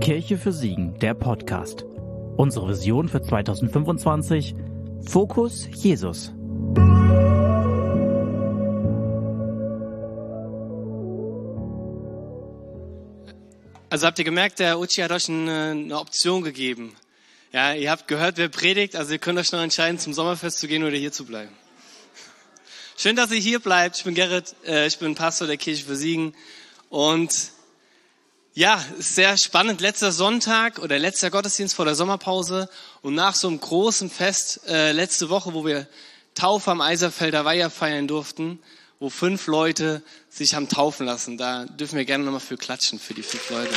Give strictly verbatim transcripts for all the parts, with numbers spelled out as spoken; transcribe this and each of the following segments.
Kirche für Siegen, der Podcast. Unsere Vision für zwanzig fünfundzwanzig. Fokus Jesus. Also habt ihr gemerkt, der Uchi hat euch eine, eine Option gegeben. Ja, ihr habt gehört, wer predigt, also ihr könnt euch noch entscheiden, zum Sommerfest zu gehen oder hier zu bleiben. Schön, dass ihr hier bleibt. Ich bin Gerrit, äh, ich bin Pastor der Kirche für Siegen. Und ja, es ist sehr spannend. Letzter Sonntag oder letzter Gottesdienst vor der Sommerpause und nach so einem großen Fest äh, letzte Woche, wo wir Taufe am Eiserfelder Weiher feiern durften, wo fünf Leute sich haben taufen lassen. Da dürfen wir gerne nochmal für klatschen, für die fünf Leute.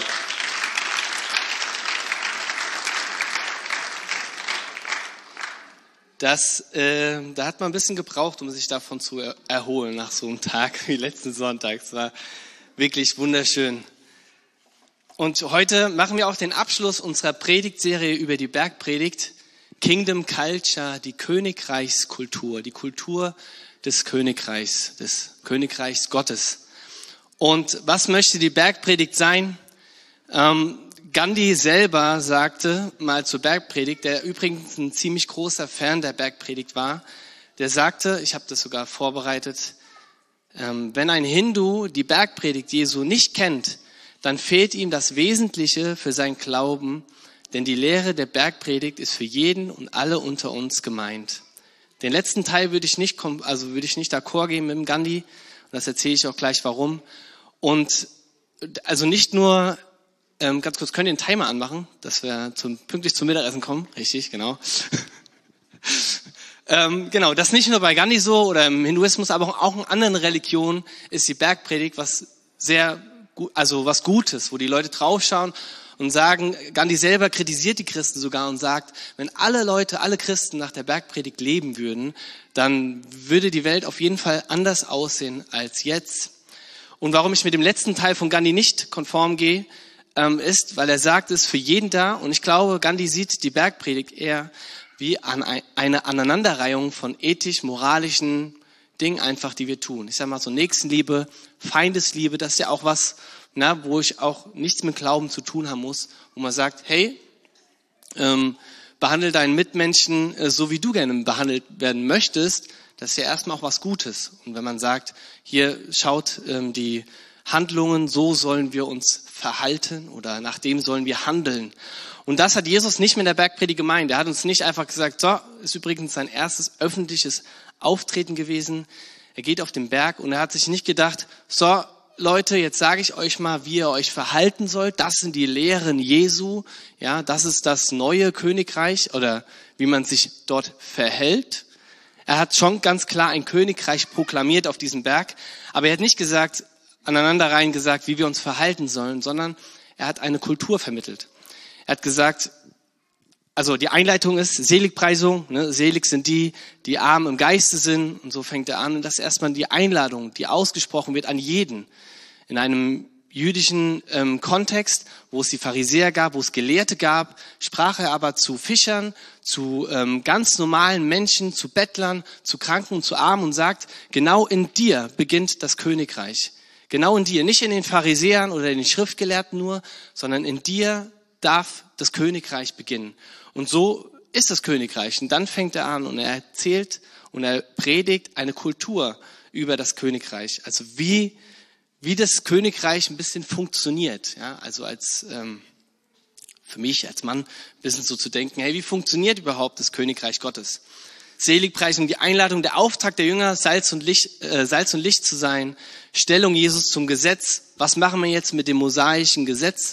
Das, äh, da hat man ein bisschen gebraucht, um sich davon zu er- erholen nach so einem Tag wie letzten Sonntag. Es war wirklich wunderschön. Und heute machen wir auch den Abschluss unserer Predigtserie über die Bergpredigt Kingdom Culture, die Königreichskultur, die Kultur des Königreichs, des Königreichs Gottes. Und was möchte die Bergpredigt sein? Ähm, Gandhi selber sagte mal zur Bergpredigt, der übrigens ein ziemlich großer Fan der Bergpredigt war, der sagte, ich habe das sogar vorbereitet, ähm, wenn ein Hindu die Bergpredigt Jesu nicht kennt, dann fehlt ihm das Wesentliche für seinen Glauben, denn die Lehre der Bergpredigt ist für jeden und alle unter uns gemeint. Den letzten Teil würde ich nicht, also würde ich nicht d'accord gehen mit dem Gandhi, und das erzähle ich auch gleich warum. Und also nicht nur, ähm, ganz kurz, könnt ihr den Timer anmachen, dass wir zum, pünktlich zum Mittagessen kommen? Richtig, genau. ähm, genau, das nicht nur bei Gandhi so oder im Hinduismus, aber auch in anderen Religionen ist die Bergpredigt was sehr also was Gutes, wo die Leute draufschauen und sagen, Gandhi selber kritisiert die Christen sogar und sagt, wenn alle Leute, alle Christen nach der Bergpredigt leben würden, dann würde die Welt auf jeden Fall anders aussehen als jetzt. Und warum ich mit dem letzten Teil von Gandhi nicht konform gehe, ähm, ist, weil er sagt, es ist für jeden da. Und ich glaube, Gandhi sieht die Bergpredigt eher wie an eine Aneinanderreihung von ethisch-moralischen Ding einfach, die wir tun. Ich sage mal so Nächstenliebe, Feindesliebe, das ist ja auch was, na, wo ich auch nichts mit Glauben zu tun haben muss, wo man sagt, hey, ähm, behandle deinen Mitmenschen äh, so, wie du gerne behandelt werden möchtest, das ist ja erstmal auch was Gutes. Und wenn man sagt, hier schaut ähm, die Handlungen, so sollen wir uns verhalten oder nach dem sollen wir handeln. Und das hat Jesus nicht mit der Bergpredigt gemeint. Er hat uns nicht einfach gesagt, so, ist übrigens sein erstes öffentliches Auftreten gewesen. Er geht auf den Berg und er hat sich nicht gedacht, so Leute, jetzt sage ich euch mal, wie ihr euch verhalten sollt. Das sind die Lehren Jesu. Ja, das ist das neue Königreich oder wie man sich dort verhält. Er hat schon ganz klar ein Königreich proklamiert auf diesem Berg, aber er hat nicht gesagt, aneinanderreihen gesagt, wie wir uns verhalten sollen, sondern er hat eine Kultur vermittelt. Er hat gesagt, also die Einleitung ist Seligpreisung, ne? Selig sind die, die arm im Geiste sind. Und so fängt er an. Und das ist erstmal die Einladung, die ausgesprochen wird an jeden. In einem jüdischen ähm, Kontext, wo es die Pharisäer gab, wo es Gelehrte gab, sprach er aber zu Fischern, zu ähm, ganz normalen Menschen, zu Bettlern, zu Kranken und zu Armen und sagt, genau in dir beginnt das Königreich. Genau in dir, nicht in den Pharisäern oder in den Schriftgelehrten nur, sondern in dir darf das Königreich beginnen. Und so ist das Königreich. Und dann fängt er an und er erzählt und er predigt eine Kultur über das Königreich. Also wie, wie das Königreich ein bisschen funktioniert. Ja, also als, ähm, für mich als Mann ein bisschen so zu denken, hey, wie funktioniert überhaupt das Königreich Gottes? Seligpreisung, die Einladung, der Auftrag der Jünger, Salz und Licht, äh, Salz und Licht zu sein. Stellung Jesus zum Gesetz. Was machen wir jetzt mit dem mosaischen Gesetz?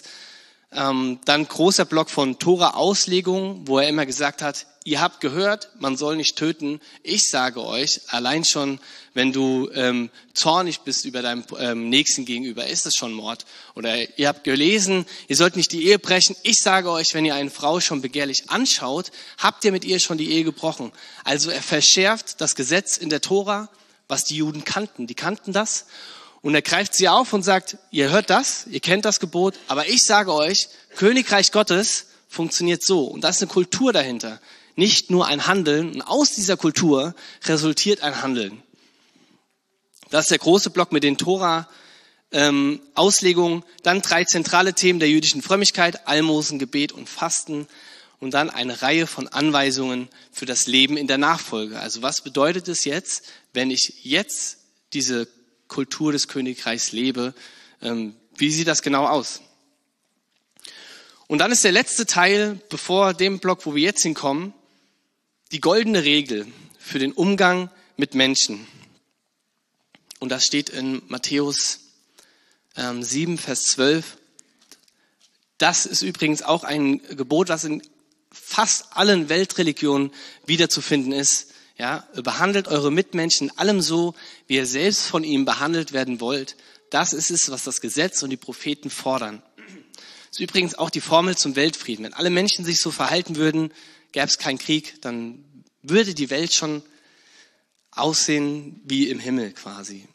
Ähm, dann großer Block von Tora-Auslegung, wo er immer gesagt hat, ihr habt gehört, man soll nicht töten. Ich sage euch, allein schon, wenn du ähm, zornig bist über deinem ähm, Nächsten gegenüber, ist das schon Mord. Oder ihr habt gelesen, ihr sollt nicht die Ehe brechen. Ich sage euch, wenn ihr eine Frau schon begehrlich anschaut, habt ihr mit ihr schon die Ehe gebrochen. Also er verschärft das Gesetz in der Tora, was die Juden kannten. Die kannten das. Und er greift sie auf und sagt, ihr hört das, ihr kennt das Gebot, aber ich sage euch, Königreich Gottes funktioniert so. Und da ist eine Kultur dahinter. Nicht nur ein Handeln. Und aus dieser Kultur resultiert ein Handeln. Das ist der große Block mit den Tora, ähm, Auslegungen, dann drei zentrale Themen der jüdischen Frömmigkeit, Almosen, Gebet und Fasten und dann eine Reihe von Anweisungen für das Leben in der Nachfolge. Also was bedeutet es jetzt, wenn ich jetzt diese Kultur des Königreichs lebe? Ähm, wie sieht das genau aus? Und dann ist der letzte Teil, bevor dem Block, wo wir jetzt hinkommen, die goldene Regel für den Umgang mit Menschen. Und das steht in Matthäus ähm, sieben, Vers zwölf. Das ist übrigens auch ein Gebot, was in fast allen Weltreligionen wiederzufinden ist. Ja, behandelt eure Mitmenschen in allem so, wie ihr selbst von ihnen behandelt werden wollt. Das ist es, was das Gesetz und die Propheten fordern. Das ist übrigens auch die Formel zum Weltfrieden. Wenn alle Menschen sich so verhalten würden, gäbe es keinen Krieg, dann würde die Welt schon aussehen wie im Himmel quasi.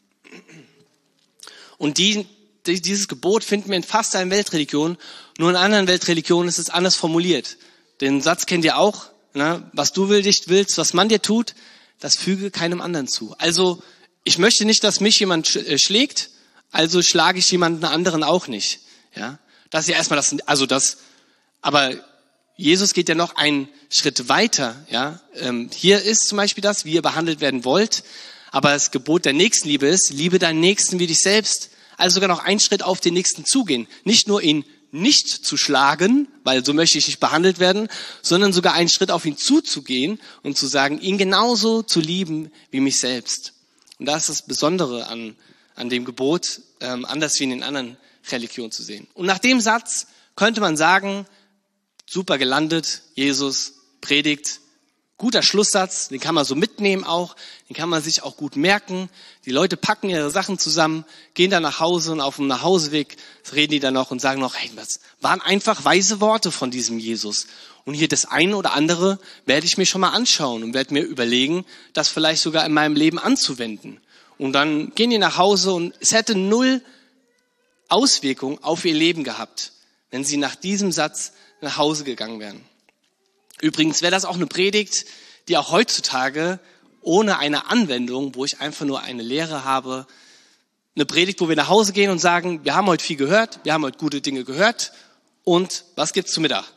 Und die, die, dieses Gebot finden wir in fast allen Weltreligionen, nur in anderen Weltreligionen ist es anders formuliert. Den Satz kennt ihr auch, ne? Was du nicht willst, was man dir tut, das füge keinem anderen zu. Also ich möchte nicht, dass mich jemand schlägt, also schlage ich jemanden anderen auch nicht. Ja, das ist ja erstmal das, also das, aber Jesus geht ja noch einen Schritt weiter. Ja, ähm, hier ist zum Beispiel das, wie ihr behandelt werden wollt, aber das Gebot der Nächstenliebe ist, liebe deinen Nächsten wie dich selbst. Also sogar noch einen Schritt auf den Nächsten zugehen. Nicht nur ihn nicht zu schlagen, weil so möchte ich nicht behandelt werden, sondern sogar einen Schritt auf ihn zuzugehen und zu sagen, ihn genauso zu lieben wie mich selbst. Und das ist das Besondere an, an dem Gebot, ähm, anders wie in den anderen Religionen zu sehen. Und nach dem Satz könnte man sagen, super gelandet, Jesus predigt, guter Schlusssatz, den kann man so mitnehmen auch, den kann man sich auch gut merken. Die Leute packen ihre Sachen zusammen, gehen dann nach Hause und auf dem Nachhauseweg reden die dann noch und sagen noch, hey, das waren einfach weise Worte von diesem Jesus. Und hier das eine oder andere werde ich mir schon mal anschauen und werde mir überlegen, das vielleicht sogar in meinem Leben anzuwenden. Und dann gehen die nach Hause und es hätte null Auswirkung auf ihr Leben gehabt, wenn sie nach diesem Satz nach Hause gegangen wären. Übrigens wäre das auch eine Predigt, die auch heutzutage ohne eine Anwendung, wo ich einfach nur eine Lehre habe, eine Predigt, wo wir nach Hause gehen und sagen, wir haben heute viel gehört, wir haben heute gute Dinge gehört und was gibt's zu Mittag?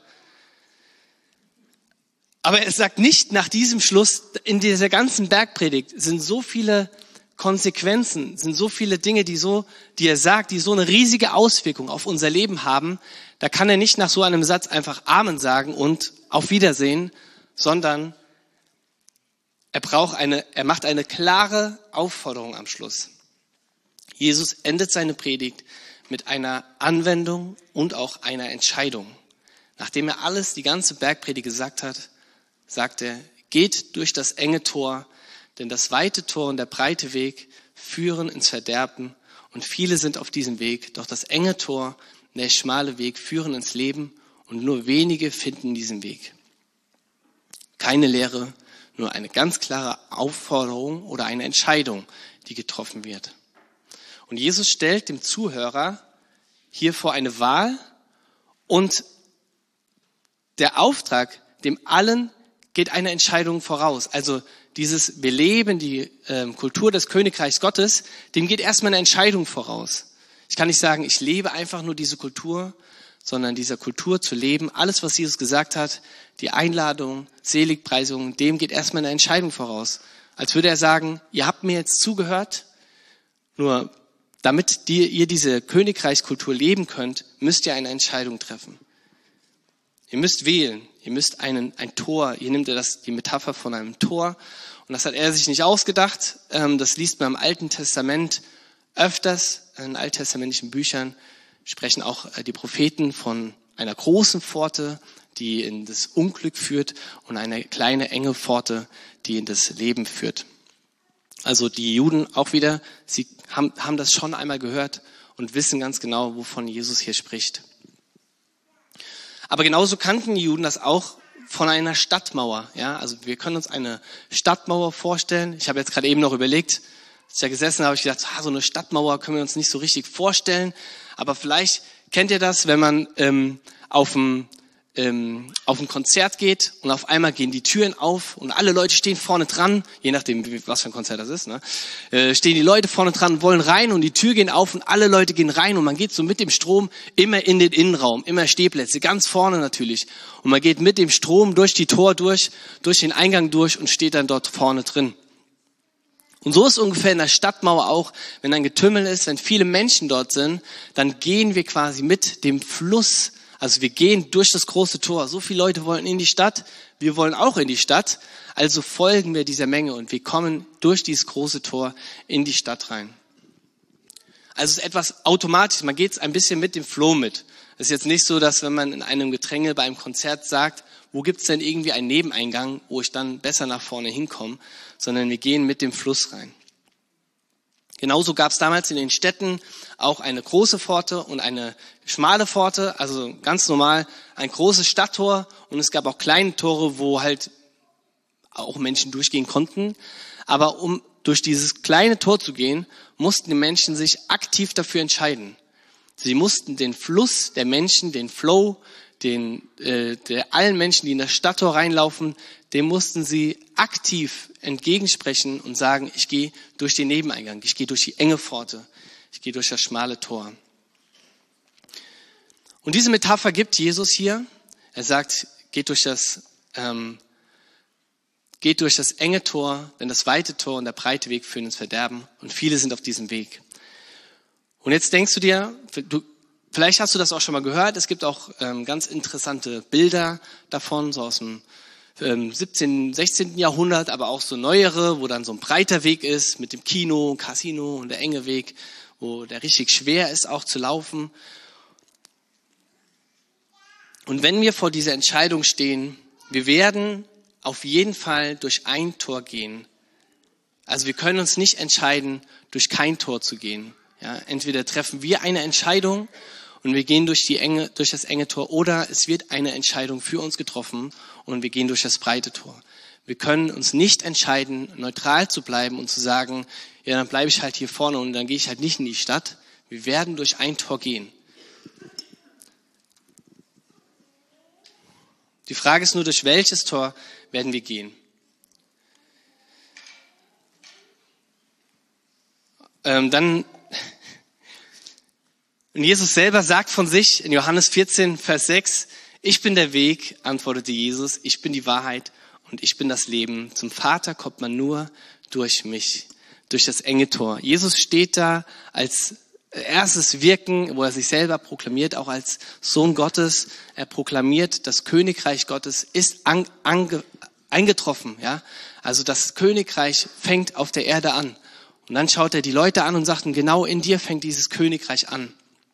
Aber es sagt nicht nach diesem Schluss, in dieser ganzen Bergpredigt sind so viele Konsequenzen, sind so viele Dinge, die so, die er sagt, die so eine riesige Auswirkung auf unser Leben haben, da kann er nicht nach so einem Satz einfach Amen sagen und auf Wiedersehen, sondern er braucht eine, er macht eine klare Aufforderung am Schluss. Jesus endet seine Predigt mit einer Anwendung und auch einer Entscheidung. Nachdem er alles, die ganze Bergpredigt gesagt hat, sagt er, geht durch das enge Tor, denn das weite Tor und der breite Weg führen ins Verderben und viele sind auf diesem Weg, doch das enge Tor und der schmale Weg führen ins Leben und nur wenige finden diesen Weg. Keine Lehre, nur eine ganz klare Aufforderung oder eine Entscheidung, die getroffen wird. Und Jesus stellt dem Zuhörer hier vor eine Wahl und der Auftrag, dem allen geht eine Entscheidung voraus. Also dieses, wir leben die ähm, Kultur des Königreichs Gottes, dem geht erstmal eine Entscheidung voraus. Ich kann nicht sagen, ich lebe einfach nur diese Kultur, sondern dieser Kultur zu leben, alles, was Jesus gesagt hat, die Einladung, Seligpreisung, dem geht erstmal eine Entscheidung voraus. Als würde er sagen, ihr habt mir jetzt zugehört, nur damit die, ihr diese Königreichskultur leben könnt, müsst ihr eine Entscheidung treffen. Ihr müsst wählen, ihr müsst einen, ein Tor, hier nimmt er das, die Metapher von einem Tor und das hat er sich nicht ausgedacht, das liest man im Alten Testament öfters, in alttestamentlichen Büchern sprechen auch die Propheten von einer großen Pforte, die in das Unglück führt und eine kleine enge Pforte, die in das Leben führt. Also die Juden auch wieder, sie haben, haben das schon einmal gehört und wissen ganz genau, wovon Jesus hier spricht. Aber genauso kannten die Juden das auch von einer Stadtmauer. Ja, also wir können uns eine Stadtmauer vorstellen. Ich habe jetzt gerade eben noch überlegt, als ich da gesessen habe, habe ich gedacht, ah, so eine Stadtmauer können wir uns nicht so richtig vorstellen. Aber vielleicht kennt ihr das, wenn man ähm, auf dem ähm, auf ein Konzert geht und auf einmal gehen die Türen auf und alle Leute stehen vorne dran, je nachdem, was für ein Konzert das ist, ne? äh, stehen die Leute vorne dran, wollen rein und die Tür gehen auf und alle Leute gehen rein und man geht so mit dem Strom immer in den Innenraum, immer Stehplätze, ganz vorne natürlich. Und man geht mit dem Strom durch die Tor durch, durch den Eingang durch und steht dann dort vorne drin. Und so ist ungefähr in der Stadtmauer auch, wenn ein Getümmel ist, wenn viele Menschen dort sind, dann gehen wir quasi mit dem Fluss. Also wir gehen durch das große Tor. So viele Leute wollen in die Stadt, wir wollen auch in die Stadt. Also folgen wir dieser Menge und wir kommen durch dieses große Tor in die Stadt rein. Also es ist etwas automatisch, man geht ein bisschen mit dem Flow mit. Es ist jetzt nicht so, dass wenn man in einem Gedränge bei einem Konzert sagt, wo gibt's denn irgendwie einen Nebeneingang, wo ich dann besser nach vorne hinkomme, sondern wir gehen mit dem Fluss rein. Genauso gab es damals in den Städten auch eine große Pforte und eine schmale Pforte, also ganz normal ein großes Stadttor und es gab auch kleine Tore, wo halt auch Menschen durchgehen konnten. Aber um durch dieses kleine Tor zu gehen, mussten die Menschen sich aktiv dafür entscheiden. Sie mussten den Fluss der Menschen, den Flow, den äh, der allen Menschen, die in das Stadttor reinlaufen, dem mussten sie aktiv entgegensprechen und sagen, ich gehe durch den Nebeneingang, ich gehe durch die enge Pforte, ich gehe durch das schmale Tor. Und diese Metapher gibt Jesus hier. Er sagt, geht durch das, ähm, geht durch das enge Tor, denn das weite Tor und der breite Weg führen ins Verderben und viele sind auf diesem Weg. Und jetzt denkst du dir, du, vielleicht hast du das auch schon mal gehört, es gibt auch ähm, ganz interessante Bilder davon, so aus dem ähm, siebzehnten, sechzehnten Jahrhundert, aber auch so neuere, wo dann so ein breiter Weg ist mit dem Kino, Casino und der enge Weg, wo der richtig schwer ist auch zu laufen. Und wenn wir vor dieser Entscheidung stehen, wir werden auf jeden Fall durch ein Tor gehen. Also wir können uns nicht entscheiden, durch kein Tor zu gehen. Ja, entweder treffen wir eine Entscheidung und wir gehen durch die enge, durch das enge Tor, oder es wird eine Entscheidung für uns getroffen und wir gehen durch das breite Tor. Wir können uns nicht entscheiden, neutral zu bleiben und zu sagen, ja, dann bleibe ich halt hier vorne und dann gehe ich halt nicht in die Stadt. Wir werden durch ein Tor gehen. Die Frage ist nur, durch welches Tor werden wir gehen? Ähm, dann, und Jesus selber sagt von sich in Johannes vierzehn, Vers sechs, ich bin der Weg, antwortete Jesus, ich bin die Wahrheit und ich bin das Leben. Zum Vater kommt man nur durch mich, durch das enge Tor. Jesus steht da als erstes Wirken, wo er sich selber proklamiert, auch als Sohn Gottes. Er proklamiert, das Königreich Gottes ist an, ange, eingetroffen. Ja? Also das Königreich fängt auf der Erde an. Und dann schaut er die Leute an und sagt, genau in dir fängt dieses Königreich an.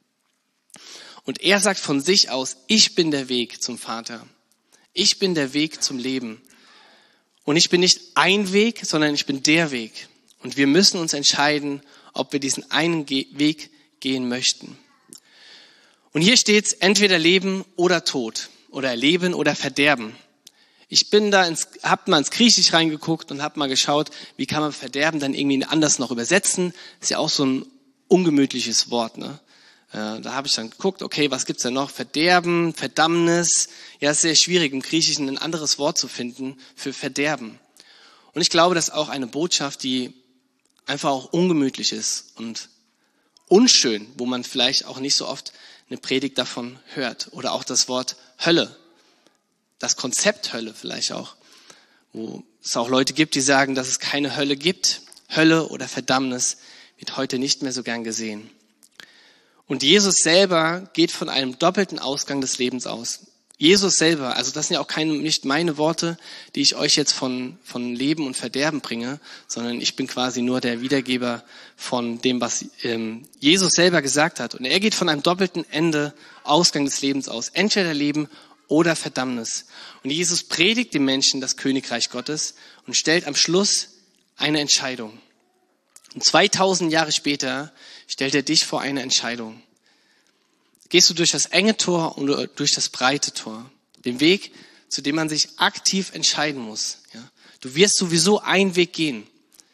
Und er sagt von sich aus, ich bin der Weg zum Vater. Ich bin der Weg zum Leben. Und ich bin nicht ein Weg, sondern ich bin der Weg. Und wir müssen uns entscheiden, ob wir diesen einen Ge- Weg gehen möchten. Und hier steht entweder Leben oder Tod oder Leben oder Verderben. Ich bin da ins, hab mal ins Griechisch reingeguckt und hab mal geschaut, wie kann man Verderben dann irgendwie anders noch übersetzen. Ist ja auch so ein ungemütliches Wort, ne? Äh, da habe ich dann geguckt, okay, was gibt's denn noch? Verderben, Verdammnis. Ja, ist sehr schwierig im Griechischen ein anderes Wort zu finden für Verderben. Und ich glaube, das ist auch eine Botschaft, die einfach auch ungemütlich ist und unschön, wo man vielleicht auch nicht so oft eine Predigt davon hört. Oder auch das Wort Hölle, das Konzept Hölle vielleicht auch, wo es auch Leute gibt, die sagen, dass es keine Hölle gibt. Hölle oder Verdammnis wird heute nicht mehr so gern gesehen. Und Jesus selber geht von einem doppelten Ausgang des Lebens aus. Jesus selber, also das sind ja auch keine, nicht meine Worte, die ich euch jetzt von, von Leben und Verderben bringe, sondern ich bin quasi nur der Wiedergeber von dem, was ähm, Jesus selber gesagt hat. Und er geht von einem doppelten Ende, Ausgang des Lebens aus. Entweder Leben oder Verdammnis. Und Jesus predigt den Menschen das Königreich Gottes und stellt am Schluss eine Entscheidung. Und zweitausend Jahre später stellt er dich vor eine Entscheidung. Gehst du durch das enge Tor oder durch das breite Tor? Den Weg, zu dem man sich aktiv entscheiden muss. Ja? Du wirst sowieso einen Weg gehen.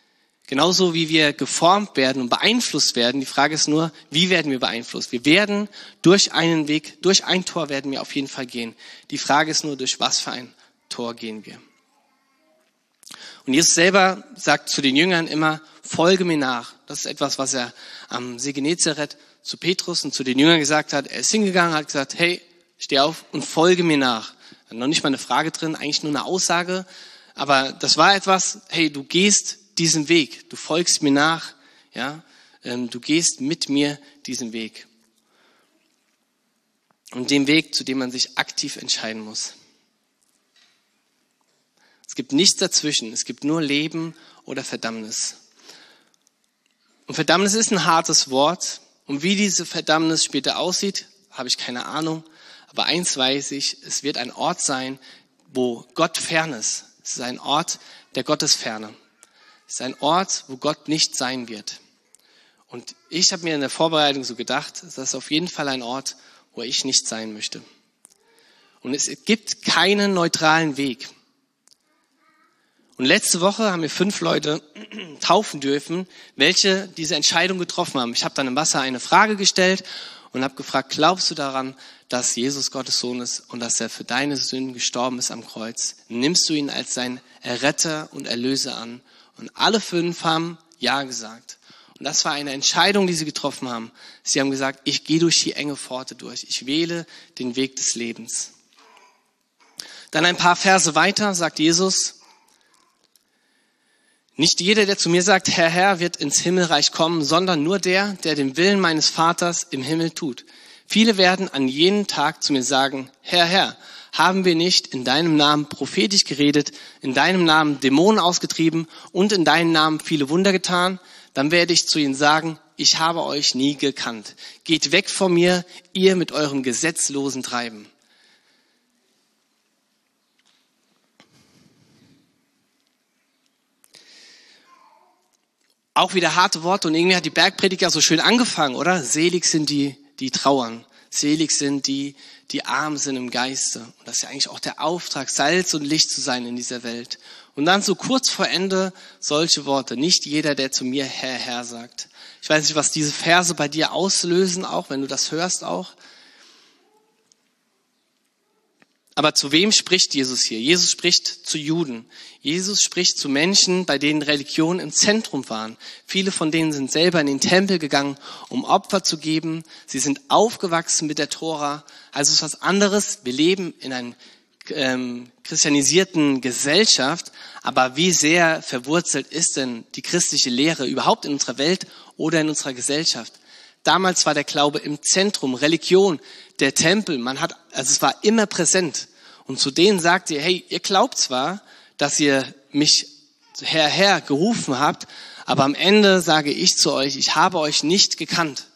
Genauso wie wir geformt werden und beeinflusst werden. Die Frage ist nur, wie werden wir beeinflusst? Wir werden durch einen Weg, durch ein Tor werden wir auf jeden Fall gehen. Die Frage ist nur, durch was für ein Tor gehen wir? Und Jesus selber sagt zu den Jüngern immer, folge mir nach. Das ist etwas, was er am See Genezareth zu Petrus und zu den Jüngern gesagt hat. Er ist hingegangen, hat gesagt, hey, steh auf und folge mir nach. Da noch nicht mal eine Frage drin, eigentlich nur eine Aussage. Aber das war etwas, hey, du gehst diesen Weg, du folgst mir nach, ja, ähm, du gehst mit mir diesen Weg. Und den Weg, zu dem man sich aktiv entscheiden muss. Es gibt nichts dazwischen, es gibt nur Leben oder Verdammnis. Und Verdammnis ist ein hartes Wort. Und wie diese Verdammnis später aussieht, habe ich keine Ahnung. Aber eins weiß ich, es wird ein Ort sein, wo Gott fern ist. Es ist ein Ort der Gottesferne. Es ist ein Ort, wo Gott nicht sein wird. Und ich habe mir in der Vorbereitung so gedacht, das ist auf jeden Fall ein Ort, wo ich nicht sein möchte. Und es gibt keinen neutralen Weg. Und letzte Woche haben wir fünf Leute taufen dürfen, welche diese Entscheidung getroffen haben. Ich habe dann im Wasser eine Frage gestellt und habe gefragt, glaubst du daran, dass Jesus Gottes Sohn ist und dass er für deine Sünden gestorben ist am Kreuz? Nimmst du ihn als dein Erretter und Erlöser an? Und alle fünf haben Ja gesagt. Und das war eine Entscheidung, die sie getroffen haben. Sie haben gesagt, ich gehe durch die enge Pforte durch. Ich wähle den Weg des Lebens. Dann ein paar Verse weiter sagt Jesus, nicht jeder, der zu mir sagt, Herr, Herr, wird ins Himmelreich kommen, sondern nur der, der den Willen meines Vaters im Himmel tut. Viele werden an jenem Tag zu mir sagen, Herr, Herr, haben wir nicht in deinem Namen prophetisch geredet, in deinem Namen Dämonen ausgetrieben und in deinem Namen viele Wunder getan? Dann werde ich zu ihnen sagen, ich habe euch nie gekannt. Geht weg von mir, ihr mit eurem gesetzlosen Treiben. Auch wieder harte Worte und irgendwie hat die Bergpredigt ja so schön angefangen, oder? Selig sind die, die trauern. Selig sind die, die arm sind im Geiste. Und das ist ja eigentlich auch der Auftrag, Salz und Licht zu sein in dieser Welt. Und dann so kurz vor Ende solche Worte. Nicht jeder, der zu mir Herr, Herr sagt. Ich weiß nicht, was diese Verse bei dir auslösen, auch wenn du das hörst auch. Aber zu wem spricht Jesus hier? Jesus spricht zu Juden. Jesus spricht zu Menschen, bei denen Religion im Zentrum waren. Viele von denen sind selber in den Tempel gegangen, um Opfer zu geben. Sie sind aufgewachsen mit der Tora. Also es ist was anderes. Wir leben in einer ähm, christianisierten Gesellschaft. Aber wie sehr verwurzelt ist denn die christliche Lehre überhaupt in unserer Welt oder in unserer Gesellschaft? Damals war der Glaube im Zentrum, Religion, der Tempel. Man hat, also es war immer präsent. Und zu denen sagt ihr, hey, ihr glaubt zwar, dass ihr mich Herr, Herr gerufen habt, aber am Ende sage ich zu euch, ich habe euch nicht gekannt.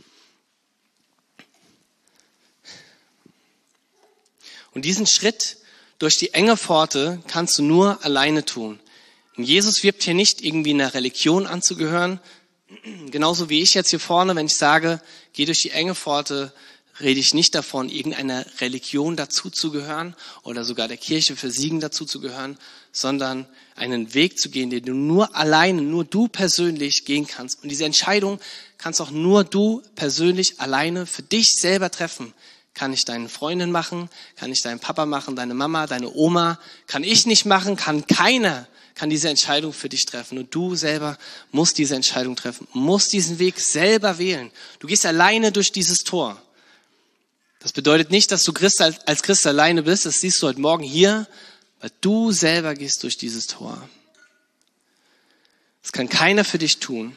Und diesen Schritt durch die enge Pforte kannst du nur alleine tun. Und Jesus wirbt hier nicht irgendwie einer Religion anzugehören, genauso wie ich jetzt hier vorne, wenn ich sage, geh durch die enge Pforte, rede ich nicht davon, irgendeiner Religion dazuzugehören oder sogar der Kirche für Siegen dazuzugehören, sondern einen Weg zu gehen, den du nur alleine, nur du persönlich gehen kannst. Und diese Entscheidung kannst auch nur du persönlich alleine für dich selber treffen. Kann ich deine Freundin machen, kann ich deinen Papa machen, deine Mama, deine Oma, kann ich nicht machen, kann keiner. Kann diese Entscheidung für dich treffen. Und du selber musst diese Entscheidung treffen, musst diesen Weg selber wählen. Du gehst alleine durch dieses Tor. Das bedeutet nicht, dass du Christ als, als Christ alleine bist. Das siehst du heute Morgen hier, weil du selber gehst durch dieses Tor. Das kann keiner für dich tun.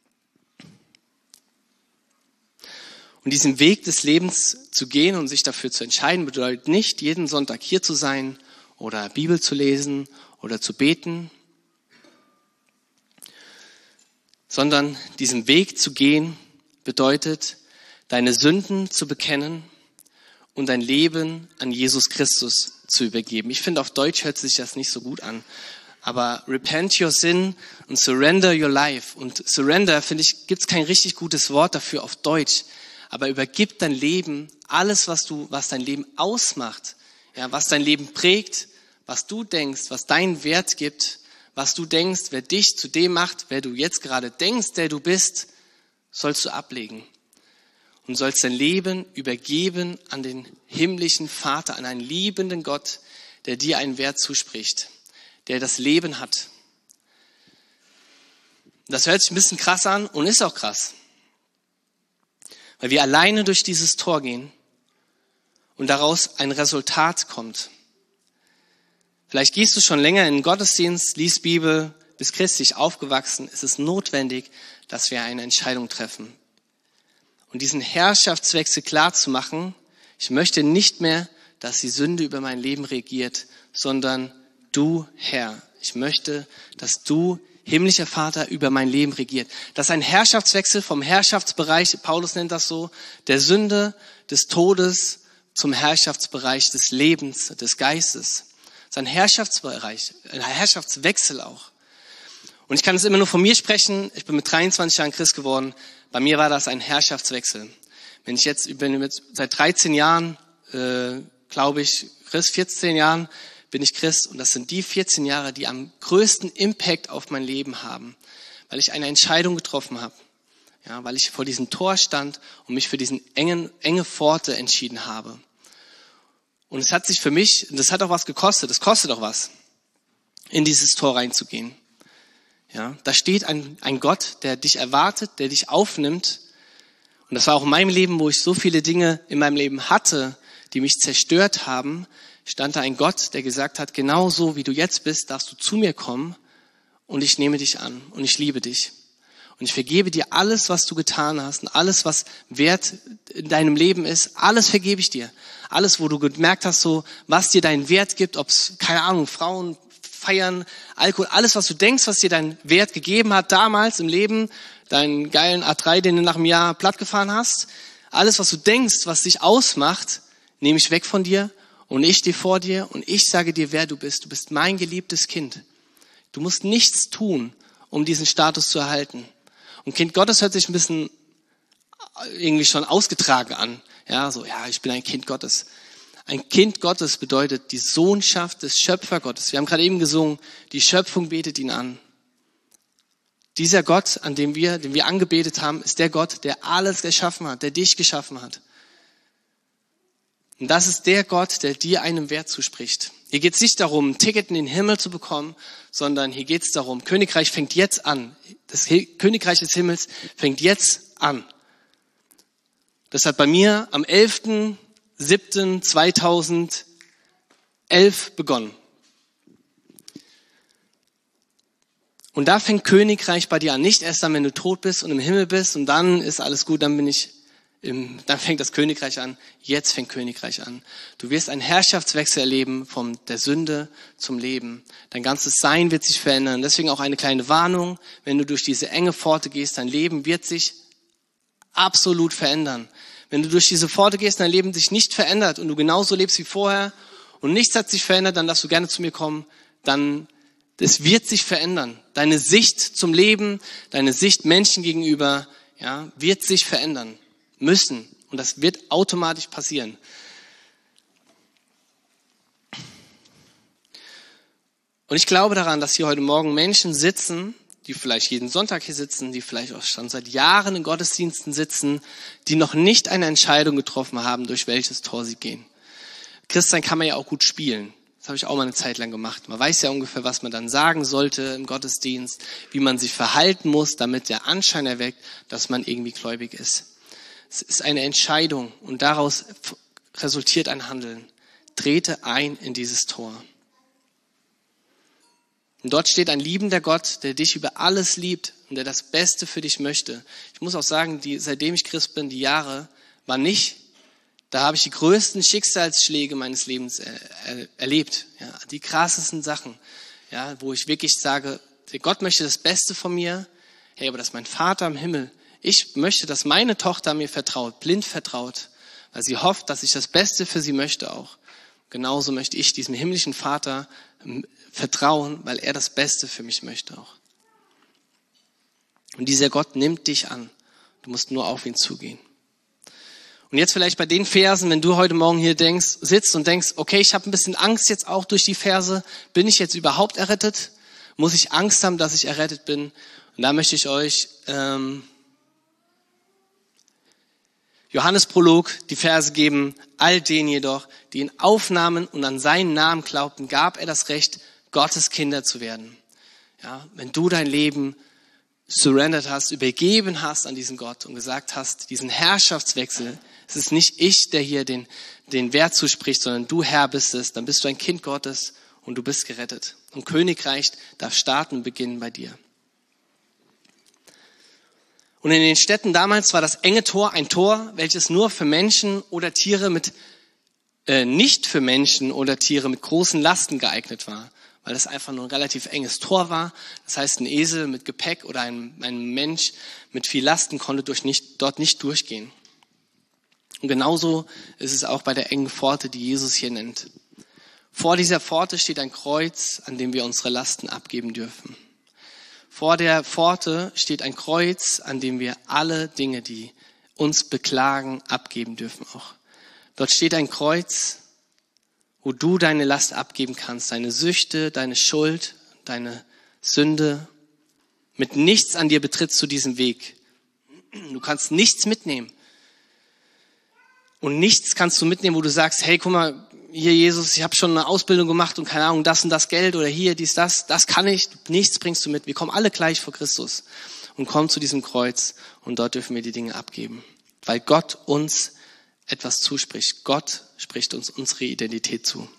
Und diesen Weg des Lebens zu gehen und sich dafür zu entscheiden, bedeutet nicht, jeden Sonntag hier zu sein oder Bibel zu lesen oder zu beten, sondern diesen Weg zu gehen bedeutet, deine Sünden zu bekennen und dein Leben an Jesus Christus zu übergeben. Ich finde, auf Deutsch hört sich das nicht so gut an, aber repent your sin und surrender your life. Und surrender, finde ich, gibt es kein richtig gutes Wort dafür auf Deutsch, aber übergib dein Leben, alles, was du, was dein Leben ausmacht, ja, was dein Leben prägt, was du denkst, was deinen Wert gibt, was du denkst, wer dich zu dem macht, wer du jetzt gerade denkst, der du bist, sollst du ablegen. Und sollst dein Leben übergeben an den himmlischen Vater, an einen liebenden Gott, der dir einen Wert zuspricht, der das Leben hat. Das hört sich ein bisschen krass an und ist auch krass. Weil wir alleine durch dieses Tor gehen und daraus ein Resultat kommt. Vielleicht gehst du schon länger in den Gottesdienst, liest Bibel, bist christlich aufgewachsen. Es ist notwendig, dass wir eine Entscheidung treffen. Und diesen Herrschaftswechsel klar zu machen, ich möchte nicht mehr, dass die Sünde über mein Leben regiert, sondern du, Herr. Ich möchte, dass du, himmlischer Vater, über mein Leben regiert. Das ist ein Herrschaftswechsel vom Herrschaftsbereich, Paulus nennt das so, der Sünde, des Todes zum Herrschaftsbereich des Lebens, des Geistes. Das ist ein Herrschaftsbereich, ein Herrschaftswechsel auch. Und ich kann es immer nur von mir sprechen. Ich bin mit dreiundzwanzig Jahren Christ geworden. Bei mir war das ein Herrschaftswechsel. Wenn ich jetzt, ich bin jetzt seit dreizehn Jahren, äh, glaube ich, Christ, vierzehn Jahren bin ich Christ. Und das sind die vierzehn Jahre, die am größten Impact auf mein Leben haben. Weil ich eine Entscheidung getroffen habe. Ja, weil ich vor diesem Tor stand und mich für diesen engen, enge Pforte entschieden habe. Und es hat sich für mich, das hat auch was gekostet, es kostet auch was, in dieses Tor reinzugehen. Ja, da steht ein, ein Gott, der dich erwartet, der dich aufnimmt. Und das war auch in meinem Leben, wo ich so viele Dinge in meinem Leben hatte, die mich zerstört haben, stand da ein Gott, der gesagt hat, genau so wie du jetzt bist, darfst du zu mir kommen und ich nehme dich an und ich liebe dich. Und ich vergebe dir alles, was du getan hast und alles, was wert in deinem Leben ist, alles vergebe ich dir. Alles, wo du gemerkt hast, so was dir deinen Wert gibt, ob es, keine Ahnung, Frauen, Feiern, Alkohol, alles, was du denkst, was dir deinen Wert gegeben hat damals im Leben, deinen geilen A drei, den du nach einem Jahr plattgefahren hast, alles, was du denkst, was dich ausmacht, nehme ich weg von dir und ich stehe vor dir und ich sage dir, wer du bist. Du bist mein geliebtes Kind. Du musst nichts tun, um diesen Status zu erhalten. Und Kind Gottes hört sich ein bisschen irgendwie schon ausgetragen an. Ja, so, ja, ich bin ein Kind Gottes. Ein Kind Gottes bedeutet die Sohnschaft des Schöpfergottes. Wir haben gerade eben gesungen, die Schöpfung betet ihn an. Dieser Gott, an dem wir, den wir angebetet haben, ist der Gott, der alles geschaffen hat, der dich geschaffen hat. Und das ist der Gott, der dir einen Wert zuspricht. Hier geht es nicht darum, ein Ticket in den Himmel zu bekommen, sondern hier geht es darum, Königreich fängt jetzt an. Das Königreich des Himmels fängt jetzt an. Das hat bei mir am elften siebten zweitausendelf begonnen. Und da fängt Königreich bei dir an. Nicht erst dann, wenn du tot bist und im Himmel bist und dann ist alles gut, dann bin ich im, dann fängt das Königreich an. Jetzt fängt Königreich an. Du wirst einen Herrschaftswechsel erleben von der Sünde zum Leben. Dein ganzes Sein wird sich verändern. Deswegen auch eine kleine Warnung. Wenn du durch diese enge Pforte gehst, dein Leben wird sich absolut verändern. Wenn du durch diese Pforte gehst, dein Leben sich nicht verändert und du genauso lebst wie vorher und nichts hat sich verändert, dann darfst du gerne zu mir kommen. Dann, das wird sich verändern. Deine Sicht zum Leben, deine Sicht Menschen gegenüber, ja, wird sich verändern müssen. Und das wird automatisch passieren. Und ich glaube daran, dass hier heute Morgen Menschen sitzen, die vielleicht jeden Sonntag hier sitzen, die vielleicht auch schon seit Jahren in Gottesdiensten sitzen, die noch nicht eine Entscheidung getroffen haben, durch welches Tor sie gehen. Christsein kann man ja auch gut spielen. Das habe ich auch mal eine Zeit lang gemacht. Man weiß ja ungefähr, was man dann sagen sollte im Gottesdienst, wie man sich verhalten muss, damit der Anschein erweckt, dass man irgendwie gläubig ist. Es ist eine Entscheidung und daraus resultiert ein Handeln. Trete ein in dieses Tor. Und dort steht ein liebender Gott, der dich über alles liebt und der das Beste für dich möchte. Ich muss auch sagen, die, seitdem ich Christ bin, die Jahre war nicht, da habe ich die größten Schicksalsschläge meines Lebens er, er, erlebt. Ja, die krassesten Sachen, ja, wo ich wirklich sage, Gott möchte das Beste von mir. Hey, aber das ist mein Vater im Himmel. Ich möchte, dass meine Tochter mir vertraut, blind vertraut, weil sie hofft, dass ich das Beste für sie möchte auch. Genauso möchte ich diesem himmlischen Vater vertrauen, weil er das Beste für mich möchte auch. Und dieser Gott nimmt dich an. Du musst nur auf ihn zugehen. Und jetzt vielleicht bei den Versen, wenn du heute Morgen hier denkst, sitzt und denkst, okay, ich habe ein bisschen Angst jetzt auch durch die Verse. Bin ich jetzt überhaupt errettet? Muss ich Angst haben, dass ich errettet bin? Und da möchte ich euch ähm, Johannes Prolog die Verse geben. All denen jedoch, die ihn aufnahmen und an seinen Namen glaubten, gab er das Recht, Gottes Kinder zu werden. Ja, wenn du dein Leben surrendered hast, übergeben hast an diesen Gott und gesagt hast, diesen Herrschaftswechsel, es ist nicht ich, der hier den, den Wert zuspricht, sondern du Herr bist es, dann bist du ein Kind Gottes und du bist gerettet. Und Königreich darf starten und beginnen bei dir. Und in den Städten damals war das enge Tor ein Tor, welches nur für Menschen oder Tiere mit, äh, nicht für Menschen oder Tiere mit großen Lasten geeignet war, weil es einfach nur ein relativ enges Tor war. Das heißt, ein Esel mit Gepäck oder ein, ein Mensch mit viel Lasten konnte durch nicht, dort nicht durchgehen. Und genauso ist es auch bei der engen Pforte, die Jesus hier nennt. Vor dieser Pforte steht ein Kreuz, an dem wir unsere Lasten abgeben dürfen. Vor der Pforte steht ein Kreuz, an dem wir alle Dinge, die uns beklagen, abgeben dürfen auch. Dort steht ein Kreuz, wo du deine Last abgeben kannst, deine Süchte, deine Schuld, deine Sünde. Mit nichts an dir betrittst du diesen Weg. Du kannst nichts mitnehmen. Und nichts kannst du mitnehmen, wo du sagst, hey, guck mal, hier Jesus, ich habe schon eine Ausbildung gemacht und keine Ahnung, das und das Geld oder hier, dies, das, das kann ich, nichts bringst du mit. Wir kommen alle gleich vor Christus und kommen zu diesem Kreuz und dort dürfen wir die Dinge abgeben. Weil Gott uns etwas zuspricht. Gott spricht uns unsere Identität zu.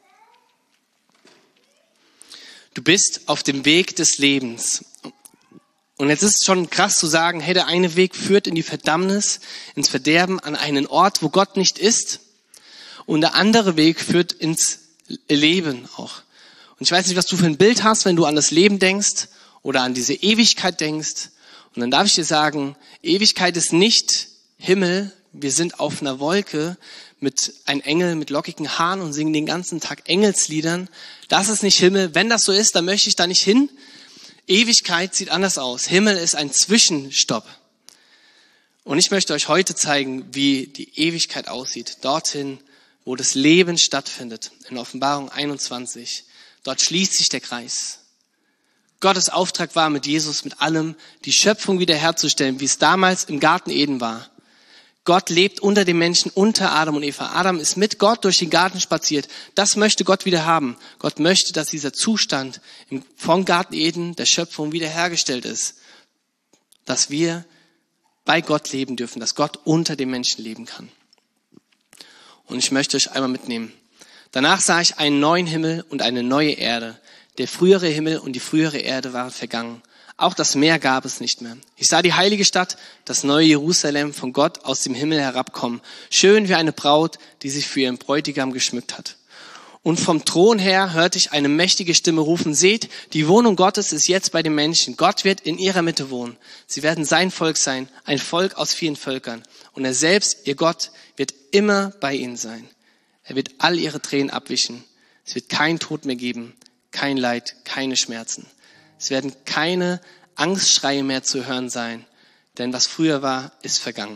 Du bist auf dem Weg des Lebens. Und jetzt ist es schon krass zu sagen, hey, der eine Weg führt in die Verdammnis, ins Verderben, an einen Ort, wo Gott nicht ist. Und der andere Weg führt ins Leben auch. Und ich weiß nicht, was du für ein Bild hast, wenn du an das Leben denkst oder an diese Ewigkeit denkst. Und dann darf ich dir sagen, Ewigkeit ist nicht Himmel. Wir sind auf einer Wolke mit einem Engel mit lockigen Haaren und singen den ganzen Tag Engelsliedern. Das ist nicht Himmel. Wenn das so ist, dann möchte ich da nicht hin. Ewigkeit sieht anders aus. Himmel ist ein Zwischenstopp. Und ich möchte euch heute zeigen, wie die Ewigkeit aussieht. Dorthin, wo das Leben stattfindet. In Offenbarung einundzwanzig. Dort schließt sich der Kreis. Gottes Auftrag war mit Jesus, mit allem, die Schöpfung wiederherzustellen, wie es damals im Garten Eden war. Gott lebt unter den Menschen, unter Adam und Eva. Adam ist mit Gott durch den Garten spaziert. Das möchte Gott wieder haben. Gott möchte, dass dieser Zustand vom Garten Eden, der Schöpfung, wiederhergestellt ist. Dass wir bei Gott leben dürfen, dass Gott unter den Menschen leben kann. Und ich möchte euch einmal mitnehmen. Danach sah ich einen neuen Himmel und eine neue Erde. Der frühere Himmel und die frühere Erde waren vergangen. Auch das Meer gab es nicht mehr. Ich sah die heilige Stadt, das neue Jerusalem, von Gott aus dem Himmel herabkommen. Schön wie eine Braut, die sich für ihren Bräutigam geschmückt hat. Und vom Thron her hörte ich eine mächtige Stimme rufen, seht, die Wohnung Gottes ist jetzt bei den Menschen. Gott wird in ihrer Mitte wohnen. Sie werden sein Volk sein, ein Volk aus vielen Völkern. Und er selbst, ihr Gott, wird immer bei ihnen sein. Er wird all ihre Tränen abwischen. Es wird kein Tod mehr geben, kein Leid, keine Schmerzen. Es werden keine Angstschreie mehr zu hören sein, denn was früher war, ist vergangen.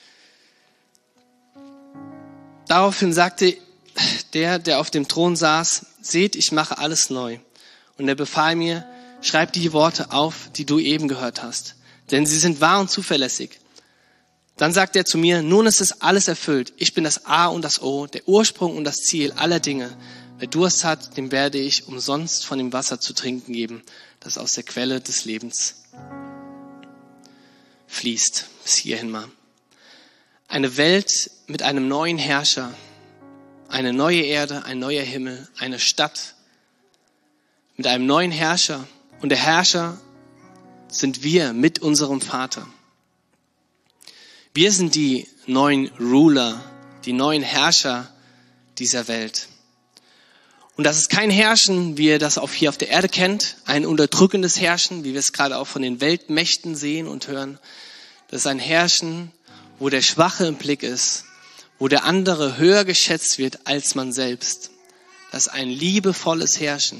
Daraufhin sagte der, der auf dem Thron saß, seht, ich mache alles neu. Und er befahl mir, schreib die Worte auf, die du eben gehört hast, denn sie sind wahr und zuverlässig. Dann sagt er zu mir, nun ist es alles erfüllt. Ich bin das A und das O, der Ursprung und das Ziel aller Dinge. Wer Durst hat, dem werde ich umsonst von dem Wasser zu trinken geben, das aus der Quelle des Lebens fließt. Bis hierhin mal. Eine Welt mit einem neuen Herrscher, eine neue Erde, ein neuer Himmel, eine Stadt mit einem neuen Herrscher. Und der Herrscher sind wir mit unserem Vater. Wir sind die neuen Ruler, die neuen Herrscher dieser Welt. Und das ist kein Herrschen, wie ihr das auch hier auf der Erde kennt, ein unterdrückendes Herrschen, wie wir es gerade auch von den Weltmächten sehen und hören. Das ist ein Herrschen, wo der Schwache im Blick ist, wo der andere höher geschätzt wird als man selbst. Das ist ein liebevolles Herrschen.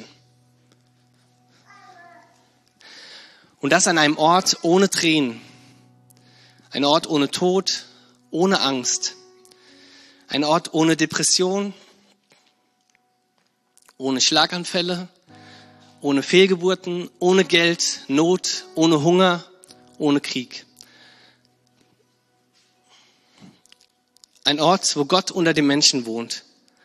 Und das an einem Ort ohne Tränen, ein Ort ohne Tod, ohne Angst, ein Ort ohne Depression, ohne Schlaganfälle, ohne Fehlgeburten, ohne Geld, Not, ohne Hunger, ohne Krieg. Ein Ort, wo Gott unter den Menschen wohnt.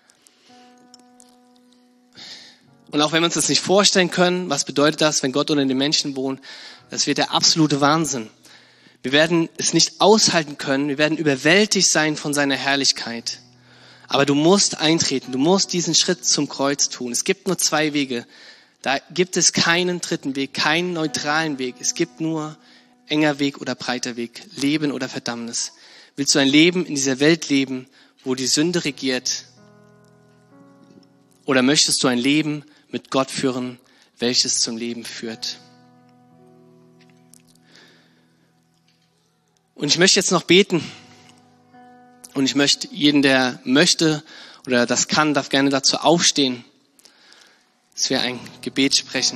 Und auch wenn wir uns das nicht vorstellen können, was bedeutet das, wenn Gott unter den Menschen wohnt? Das wird der absolute Wahnsinn. Wir werden es nicht aushalten können, wir werden überwältigt sein von seiner Herrlichkeit. Aber du musst eintreten, du musst diesen Schritt zum Kreuz tun. Es gibt nur zwei Wege. Da gibt es keinen dritten Weg, keinen neutralen Weg. Es gibt nur enger Weg oder breiter Weg, Leben oder Verdammnis. Willst du ein Leben in dieser Welt leben, wo die Sünde regiert? Oder möchtest du ein Leben mit Gott führen, welches zum Leben führt? Und ich möchte jetzt noch beten. Und ich möchte jeden, der möchte oder das kann, darf gerne dazu aufstehen, dass wir ein Gebet sprechen.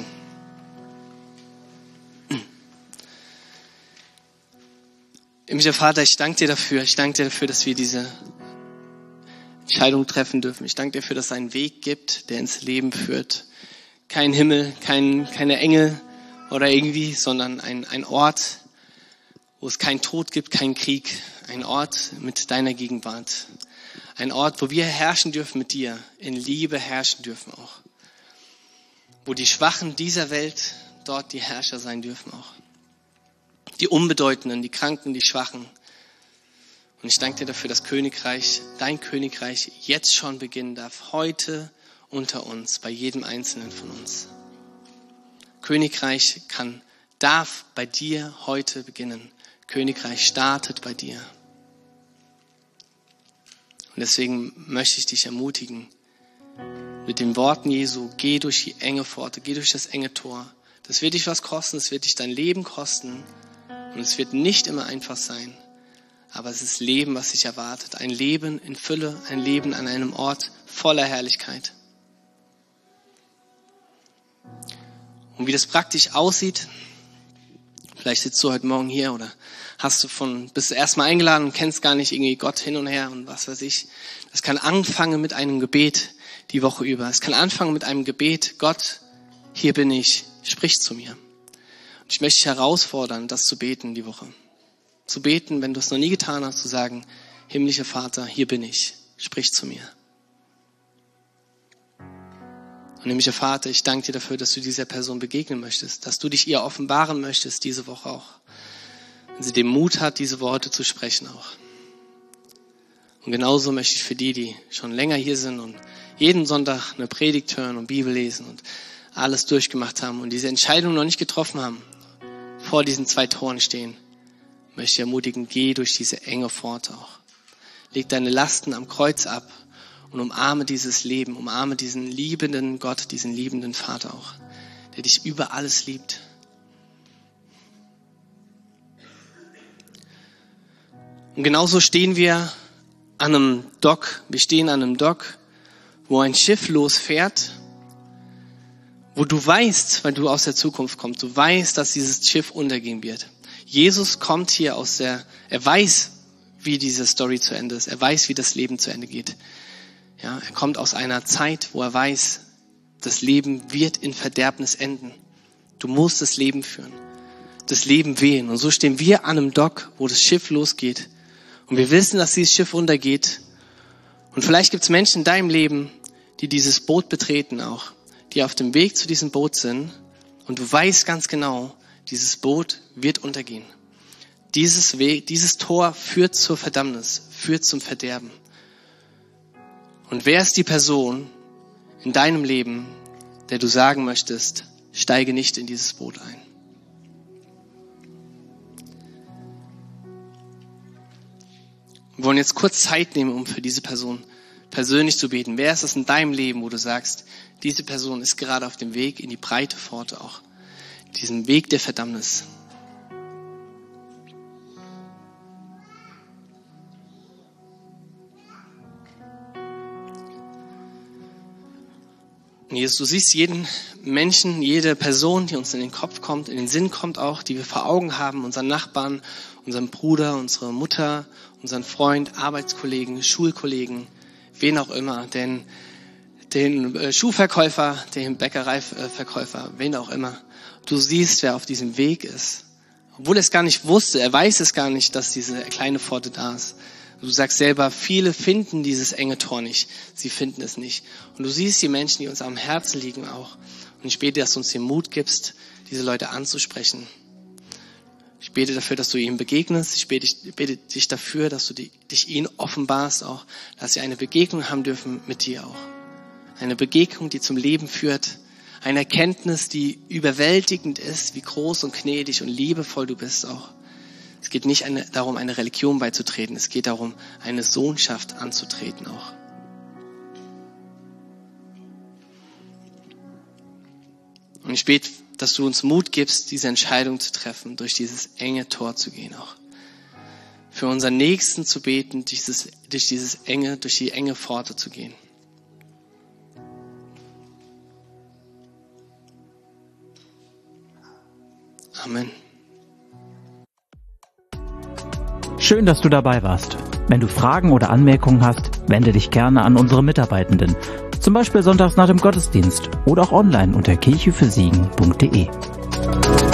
Himmlischer Vater, ich danke dir dafür. Ich danke dir dafür, dass wir diese Entscheidung treffen dürfen. Ich danke dir dafür, dass es einen Weg gibt, der ins Leben führt. Kein Himmel, kein, keine Engel oder irgendwie, sondern ein, ein Ort, wo es keinen Tod gibt, keinen Krieg. Ein Ort mit deiner Gegenwart. Ein Ort, wo wir herrschen dürfen mit dir, in Liebe herrschen dürfen auch. Wo die Schwachen dieser Welt dort die Herrscher sein dürfen auch. Die Unbedeutenden, die Kranken, die Schwachen. Und ich danke dir dafür, dass Königreich, dein Königreich jetzt schon beginnen darf. Heute unter uns, bei jedem Einzelnen von uns. Königreich kann, darf bei dir heute beginnen. Königreich startet bei dir. Und deswegen möchte ich dich ermutigen, mit den Worten Jesu, geh durch die enge Pforte, geh durch das enge Tor. Das wird dich was kosten, es wird dich dein Leben kosten und es wird nicht immer einfach sein. Aber es ist Leben, was dich erwartet. Ein Leben in Fülle, ein Leben an einem Ort voller Herrlichkeit. Und wie das praktisch aussieht, vielleicht sitzt du heute Morgen hier oder hast du von, bist du erstmal eingeladen und kennst gar nicht irgendwie Gott hin und her und was weiß ich. Das kann anfangen mit einem Gebet die Woche über. Es kann anfangen mit einem Gebet. Gott, hier bin ich, sprich zu mir. Und ich möchte dich herausfordern, das zu beten die Woche. Zu beten, wenn du es noch nie getan hast, zu sagen, himmlischer Vater, hier bin ich, sprich zu mir. Und himmlischer Vater, ich danke dir dafür, dass du dieser Person begegnen möchtest, dass du dich ihr offenbaren möchtest diese Woche auch. Wenn sie den Mut hat, diese Worte zu sprechen auch. Und genauso möchte ich für die, die schon länger hier sind und jeden Sonntag eine Predigt hören und Bibel lesen und alles durchgemacht haben und diese Entscheidung noch nicht getroffen haben, vor diesen zwei Toren stehen, möchte ich ermutigen, geh durch diese enge Pforte auch. Leg deine Lasten am Kreuz ab und umarme dieses Leben, umarme diesen liebenden Gott, diesen liebenden Vater auch, der dich über alles liebt. Und genauso stehen wir an einem Dock, wir stehen an einem Dock, wo ein Schiff losfährt, wo du weißt, weil du aus der Zukunft kommst, du weißt, dass dieses Schiff untergehen wird. Jesus kommt hier aus der, er weiß, wie diese Story zu Ende ist, er weiß, wie das Leben zu Ende geht. Ja, er kommt aus einer Zeit, wo er weiß, das Leben wird in Verderbnis enden. Du musst das Leben führen, das Leben wählen. Und so stehen wir an einem Dock, wo das Schiff losgeht. Und wir wissen, dass dieses Schiff untergeht. Und vielleicht gibt es Menschen in deinem Leben, die dieses Boot betreten auch, die auf dem Weg zu diesem Boot sind. Und du weißt ganz genau, dieses Boot wird untergehen. Dieses Weg, dieses Tor führt zur Verdammnis, führt zum Verderben. Und wer ist die Person in deinem Leben, der du sagen möchtest, steige nicht in dieses Boot ein? Wir wollen jetzt kurz Zeit nehmen, um für diese Person persönlich zu beten. Wer ist es in deinem Leben, wo du sagst, diese Person ist gerade auf dem Weg in die breite Pforte auch, diesen Weg der Verdammnis? Und Jesus, du siehst jeden Menschen, jede Person, die uns in den Kopf kommt, in den Sinn kommt auch, die wir vor Augen haben, unseren Nachbarn, unseren Bruder, unsere Mutter, unseren Freund, Arbeitskollegen, Schulkollegen, wen auch immer. Denn den äh, Schuhverkäufer, den Bäckereiverkäufer, wen auch immer. Du siehst, wer auf diesem Weg ist. Obwohl er es gar nicht wusste, er weiß es gar nicht, dass diese kleine Pforte da ist. Du sagst selber, viele finden dieses enge Tor nicht. Sie finden es nicht. Und du siehst die Menschen, die uns am Herzen liegen auch. Und ich bete, dass du uns den Mut gibst, diese Leute anzusprechen. Ich bete dafür, dass du ihnen begegnest. Ich bete, ich bete dich dafür, dass du die, dich ihnen offenbarst auch, dass sie eine Begegnung haben dürfen mit dir auch. Eine Begegnung, die zum Leben führt. Eine Erkenntnis, die überwältigend ist, wie groß und gnädig und liebevoll du bist auch. Es geht nicht eine, darum, eine Religion beizutreten. Es geht darum, eine Sohnschaft anzutreten auch. Und ich bete, dass du uns Mut gibst, diese Entscheidung zu treffen, durch dieses enge Tor zu gehen auch. Für unseren Nächsten zu beten, dieses, durch dieses enge, durch die enge Pforte zu gehen. Amen. Schön, dass du dabei warst. Wenn du Fragen oder Anmerkungen hast, wende dich gerne an unsere Mitarbeitenden. Zum Beispiel sonntags nach dem Gottesdienst oder auch online unter kirche für siegen punkt de.